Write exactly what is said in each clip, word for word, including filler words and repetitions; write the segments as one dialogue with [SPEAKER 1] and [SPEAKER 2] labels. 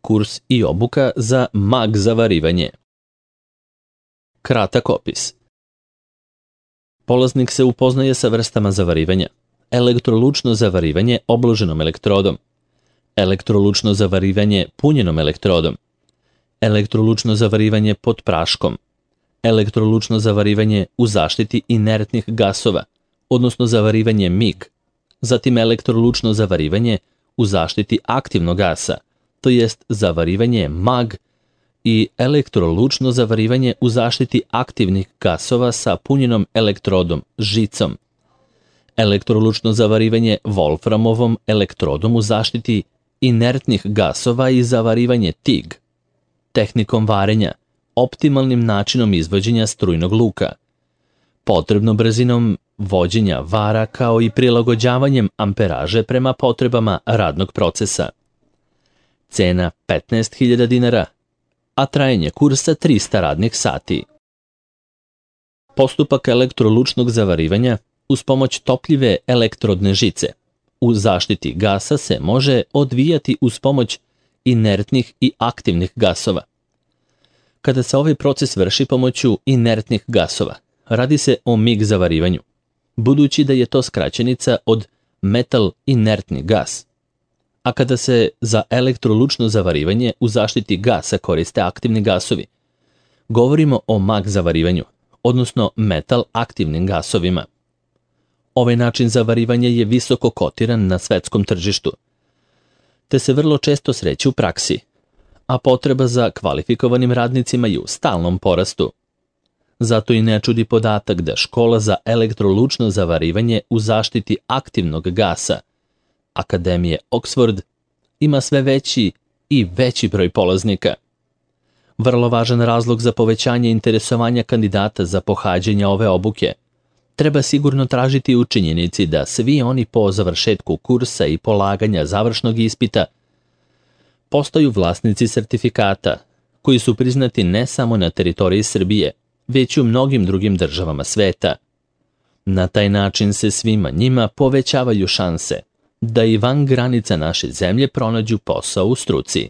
[SPEAKER 1] kurs i obuka za mag zavarivanje. Kratak opis. Polaznik se upoznaje sa vrstama zavarivanja. Elektrolučno zavarivanje obloženom elektrodom. Elektrolučno zavarivanje punjenom elektrodom. Elektrolučno zavarivanje pod praškom. Elektrolučno zavarivanje u zaštiti inertnih gasova, odnosno zavarivanje mig. Zatim elektrolučno zavarivanje u zaštiti aktivnog gasa, to jest zavarivanje mag, i elektrolučno zavarivanje u zaštiti aktivnih gasova sa punjenom elektrodom, žicom. Elektrolučno zavarivanje volframovom elektrodom u zaštiti inertnih gasova i zavarivanje tig. Tehnikom varenja, optimalnim načinom izvođenja strujnog luka, potrebnom brzinom vođenja vara kao i prilagođavanjem amperaže prema potrebama radnog procesa. Cena petnaest hiljada dinara, a trajanje kursa trista radnih sati. Postupak elektrolučnog zavarivanja uz pomoć topljive elektrodne žice u zaštiti gasa se može odvijati uz pomoć inertnih i aktivnih gasova. Kada se ovaj proces vrši pomoću inertnih gasova, radi se o mig zavarivanju, budući da je to skraćenica od metal inertni gas. A kada se za elektrolučno zavarivanje u zaštiti gasa koriste aktivni gasovi, govorimo o mag zavarivanju, odnosno metal aktivnim gasovima. Ovaj način zavarivanja je visoko kotiran na svetskom tržištu, te se vrlo često sreće u praksi, a potreba za kvalifikovanim radnicima je u stalnom porastu. Zato i ne čudi podatak da škola za elektrolučno zavarivanje u zaštiti aktivnog gasa, Akademije Oxford, ima sve veći i veći broj polaznika. Vrlo važan razlog za povećanje interesovanja kandidata za pohađanje ove obuke treba sigurno tražiti u činjenici da svi oni po završetku kursa i polaganja završnog ispita postaju vlasnici sertifikata, koji su priznati ne samo na teritoriji Srbije, već i u mnogim drugim državama sveta. Na taj način se svima njima povećavaju šanse da i van granica naše zemlje pronađu posao u struci.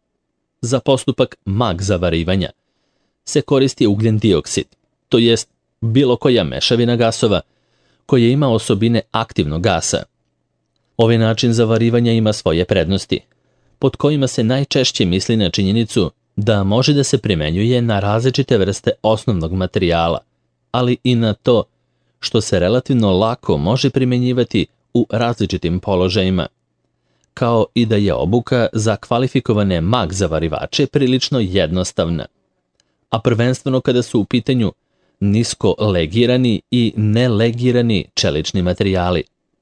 [SPEAKER 1] Za postupak mag zavarivanja se koristi ugljen dioksid, to jest bilo koja mešavina gasova koja ima osobine aktivnog gasa. Ovaj način zavarivanja ima svoje prednosti, pod kojima se najčešće misli na činjenicu da može da se primenjuje na različite vrste osnovnog materijala, ali i na to što se relativno lako može primenjivati u različitim položajima, kao i da je obuka za kvalifikovane mag zavarivače prilično jednostavna, a prvenstveno kada su u pitanju nisko legirani i nelegirani čelični materijali.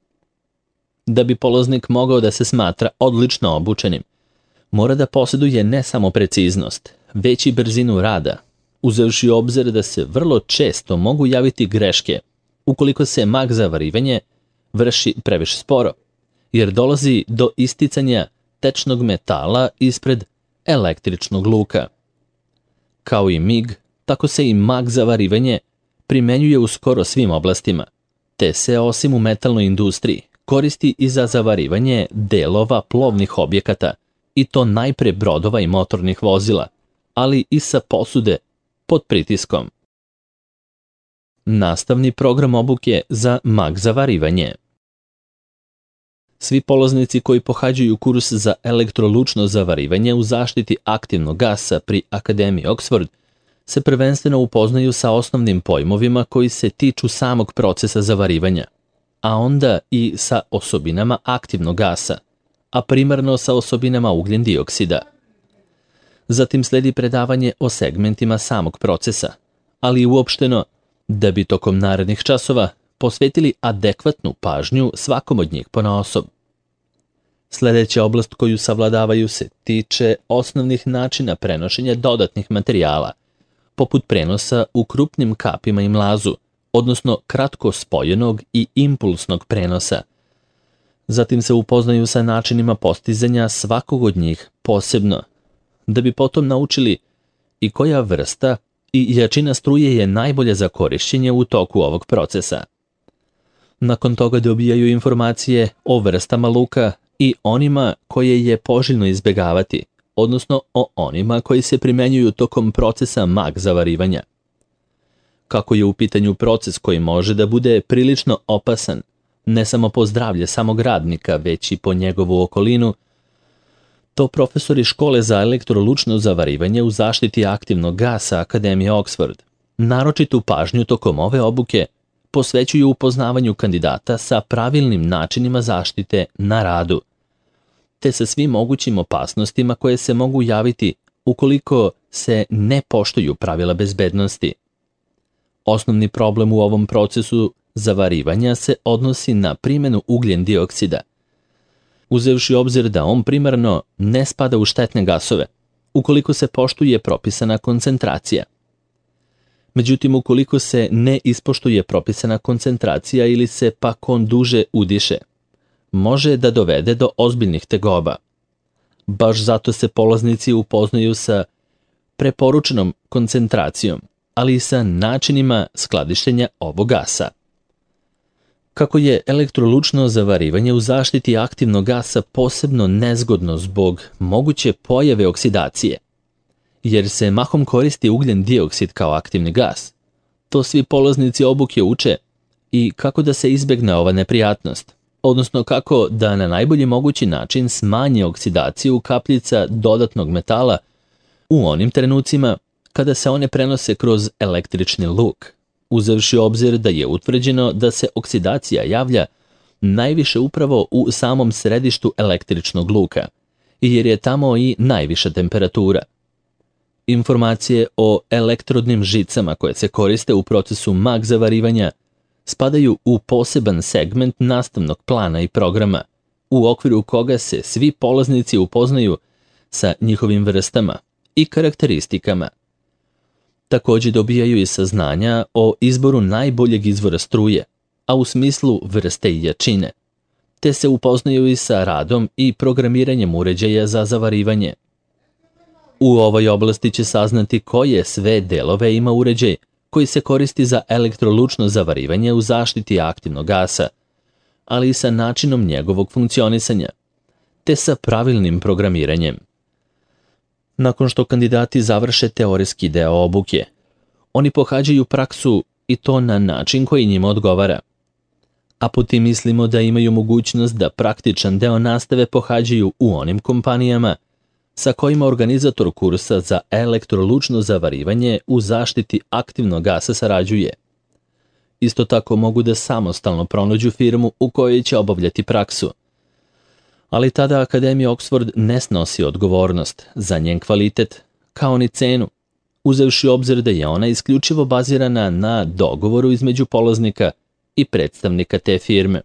[SPEAKER 1] Da bi polaznik mogao da se smatra odlično obučenim, mora da posjeduje ne samo preciznost, već i brzinu rada, uzevši u obzir da se vrlo često mogu javiti greške ukoliko se mag zavarivanje vrši previše sporo, jer dolazi do isticanja tečnog metala ispred električnog luka. Kao i mig, tako se i mag zavarivanje primenjuje u skoro svim oblastima, te se osim u metalnoj industriji koristi i za zavarivanje delova plovnih objekata, i to najpre brodova i motornih vozila, ali i sa posude pod pritiskom. Nastavni program obuke za mag zavarivanje. Svi polaznici koji pohađaju kurs za elektrolučno zavarivanje u zaštiti aktivnog gasa pri Akademiji Oxford se prvenstveno upoznaju sa osnovnim pojmovima koji se tiču samog procesa zavarivanja, a onda i sa osobinama aktivnog gasa, a primarno sa osobinama ugljen dioksida. Zatim sledi predavanje o segmentima samog procesa, ali i uopšteno da bi tokom narednih časova posvetili adekvatnu pažnju svakom od njih ponaosob. Sljedeća oblast koju savladavaju se tiče osnovnih načina prenošenja dodatnih materijala, poput prenosa u krupnim kapima i mlazu, odnosno kratko spojenog i impulsnog prenosa. Zatim se upoznaju sa načinima postizanja svakog od njih posebno, da bi potom naučili i koja vrsta i jačina struje je najbolja za korišćenje u toku ovog procesa. Nakon toga dobijaju informacije o vrstama luka i onima koje je poželjno izbjegavati, odnosno o onima koji se primenjuju tokom procesa mag zavarivanja. Kako je u pitanju proces koji može da bude prilično opasan, ne samo po zdravlje samog radnika, već i po njegovu okolinu, to profesori škole za elektrolučno zavarivanje u zaštiti aktivnog gasa Akademije Oxford naročitu pažnju tokom ove obuke posvećuju upoznavanju kandidata sa pravilnim načinima zaštite na radu, te sa svim mogućim opasnostima koje se mogu javiti ukoliko se ne poštuju pravila bezbednosti. Osnovni problem u ovom procesu zavarivanja se odnosi na primjenu ugljen dioksida, uzevši obzir da on primarno ne spada u štetne gasove, ukoliko se poštuje propisana koncentracija. Međutim, ukoliko se ne ispoštuje propisana koncentracija ili se pak on duže udiše, može da dovede do ozbiljnih tegoba. Baš zato se polaznici upoznaju sa preporučenom koncentracijom, ali i sa načinima skladištenja ovog gasa. Kako je elektrolučno zavarivanje u zaštiti aktivnog gasa posebno nezgodno zbog moguće pojave oksidacije, jer se mahom koristi ugljen dioksid kao aktivni gas, to svi polaznici obuke uče i kako da se izbegne ova neprijatnost, odnosno kako da na najbolji mogući način smanje oksidaciju kapljica dodatnog metala u onim trenucima kada se one prenose kroz električni luk, uzevši obzir da je utvrđeno da se oksidacija javlja najviše upravo u samom središtu električnog luka, jer je tamo i najviša temperatura. Informacije o elektrodnim žicama koje se koriste u procesu mag zavarivanja spadaju u poseban segment nastavnog plana i programa, u okviru koga se svi polaznici upoznaju sa njihovim vrstama i karakteristikama. Također dobijaju i saznanja o izboru najboljeg izvora struje, a u smislu vrste i jačine, te se upoznaju i sa radom i programiranjem uređaja za zavarivanje. U ovoj oblasti će saznati koje sve delove ima uređaj koji se koristi za elektrolučno zavarivanje u zaštiti aktivnog gasa, ali i sa načinom njegovog funkcionisanja, te sa pravilnim programiranjem. Nakon što kandidati završe teorijski deo obuke, oni pohađaju praksu i to na način koji njima odgovara. A po tim mislimo da imaju mogućnost da praktičan deo nastave pohađaju u onim kompanijama sa kojima organizator kursa za elektrolučno zavarivanje u zaštiti aktivnog gasa sarađuje. Isto tako mogu da samostalno pronađu firmu u kojoj će obavljati praksu. Ali tada Akademija Oxford ne snosi odgovornost za njen kvalitet, kao ni cenu, uzevši obzir da je ona isključivo bazirana na dogovoru između polaznika i predstavnika te firme.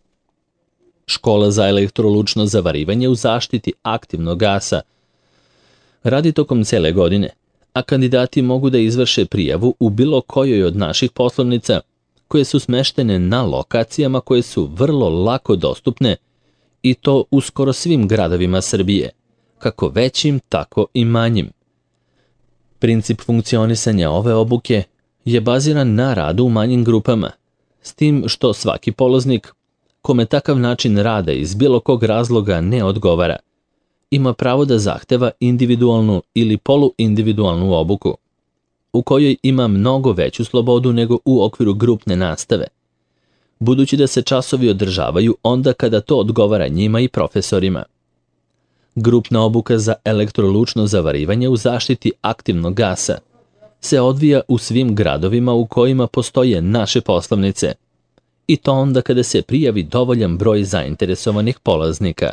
[SPEAKER 1] Škola za elektrolučno zavarivanje u zaštiti aktivnog gasa radi tokom cele godine, a kandidati mogu da izvrše prijavu u bilo kojoj od naših poslovnica koje su smeštene na lokacijama koje su vrlo lako dostupne i to u skoro svim gradovima Srbije, kako većim, tako i manjim. Princip funkcionisanja ove obuke je baziran na radu u manjim grupama, s tim što svaki polaznik, kome takav način rada iz bilo kog razloga ne odgovara, ima pravo da zahteva individualnu ili poluindividualnu obuku, u kojoj ima mnogo veću slobodu nego u okviru grupne nastave, budući da se časovi održavaju onda kada to odgovara njima i profesorima. Grupna obuka za elektrolučno zavarivanje u zaštiti aktivnog gasa se odvija u svim gradovima u kojima postoje naše poslovnice, i to onda kada se prijavi dovoljan broj zainteresovanih polaznika.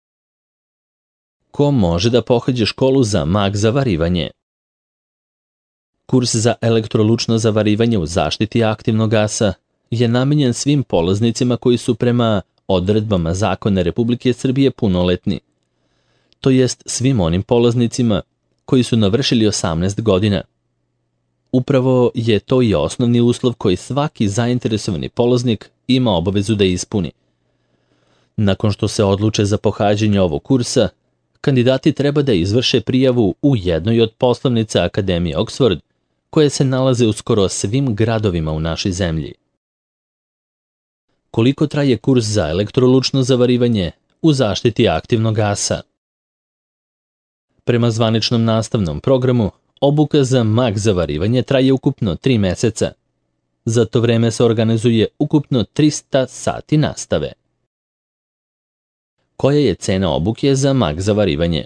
[SPEAKER 1] Ko može da pohađe školu za mag zavarivanje? Kurs za elektrolučno zavarivanje u zaštiti aktivnog gasa je namenjen svim polaznicima koji su prema odredbama Zakona Republike Srbije punoletni, to jest svim onim polaznicima koji su navršili osamnaest godina. Upravo je to i osnovni uslov koji svaki zainteresovani polaznik ima obavezu da ispuni. Nakon što se odluče za pohađanje ovog kursa, kandidati treba da izvrše prijavu u jednoj od poslovnica Akademije Oxford, koje se nalaze u skoro svim gradovima u našoj zemlji. Koliko traje kurs za elektrolučno zavarivanje u zaštiti aktivnog gasa? Prema zvaničnom nastavnom programu, obuka za mak zavarivanje traje ukupno tri meseca. Za to vreme se organizuje ukupno trista sati nastave. Koja je cena obuke za mak zavarivanje?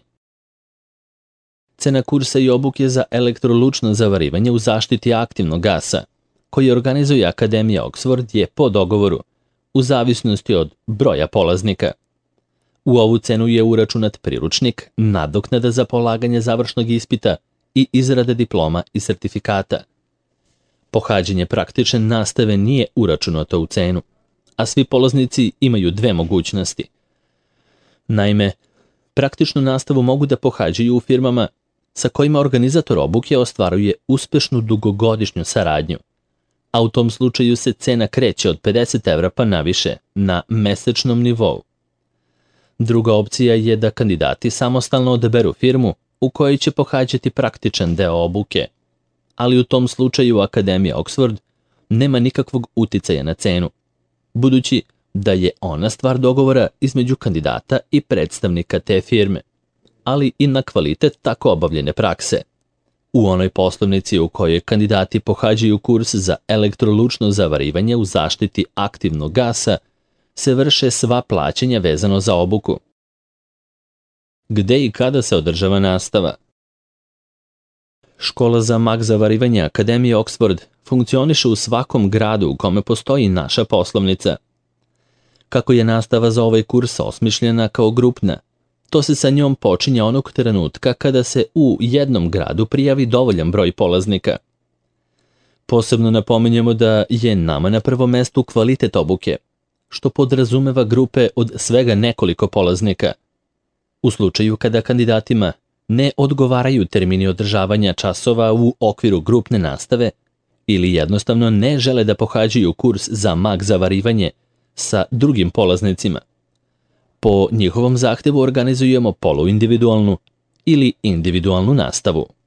[SPEAKER 1] Cena kursa i obuke za elektrolučno zavarivanje u zaštiti aktivnog gasa, koji organizuje Akademija Oxford, je po dogovoru, u zavisnosti od broja polaznika. U ovu cenu je uračunat priručnik, nadoknada za polaganje završnog ispita i izrada diploma i sertifikata. Pohađanje praktične nastave nije uračunato u cenu, a svi polaznici imaju dve mogućnosti. Naime, praktičnu nastavu mogu da pohađaju u firmama sa kojima organizator obuke ostvaruje uspešnu dugogodišnju saradnju, a u tom slučaju se cena kreće od pedeset evra pa naviše na mesečnom nivou. Druga opcija je da kandidati samostalno odaberu firmu u kojoj će pohađati praktičan deo obuke, ali u tom slučaju Akademija Oxford nema nikakvog uticaja na cenu, budući da je ona stvar dogovora između kandidata i predstavnika te firme, ali i na kvalitet tako obavljene prakse. U onoj poslovnici u kojoj kandidati pohađaju kurs za elektrolučno zavarivanje u zaštiti aktivnog gasa se vrše sva plaćanja vezano za obuku. Gde i kada se održava nastava? Škola za mak zavarivanje Akademije Oxford funkcioniše u svakom gradu u kome postoji naša poslovnica. Kako je nastava za ovaj kurs osmišljena kao grupna, to se sa njom počinje onog trenutka kada se u jednom gradu prijavi dovoljan broj polaznika. Posebno napominjemo da je nama na prvom mestu kvalitet obuke, što podrazumeva grupe od svega nekoliko polaznika. U slučaju kada kandidatima ne odgovaraju termini održavanja časova u okviru grupne nastave ili jednostavno ne žele da pohađaju kurs za mak zavarivanje sa drugim polaznicima, po njihovom zahtevu organizujemo poluindividualnu ili individualnu nastavu.